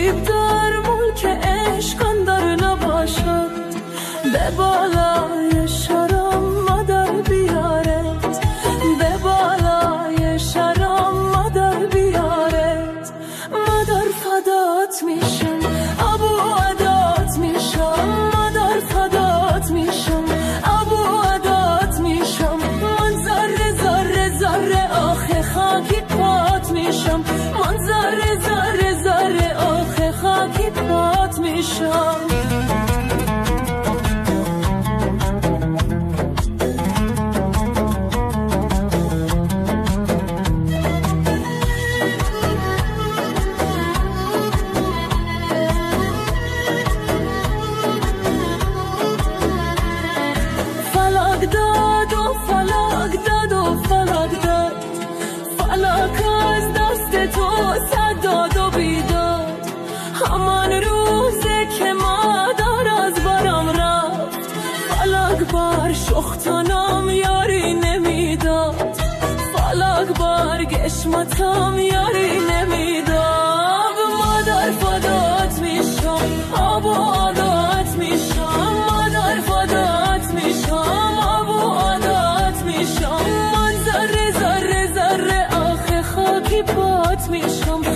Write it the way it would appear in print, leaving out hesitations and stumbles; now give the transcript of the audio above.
نصیب در ملک عشق در نباشد، به بالای شرم مادر بیارد، به بالای شرم مادر بیارد. مادر فدات میشم، ابو عدات میشم، مادر فدات میشم، ابو عدات میشم. من ذره ذره ذره آخه خاکی پات میشم، من ذره ذره ذره آخه خاکی پات میشم. همان روزه که مادر از برم رفت، فلک بر شختانم یاری نمیداد، فلک بر گشمتم یاری نمیداد. مادر فدات میشم، ابو عدات میشم، مادر فدات میشم، ابو عدات میشم. من ذره ذره ذره آخه خاکی پات میشم،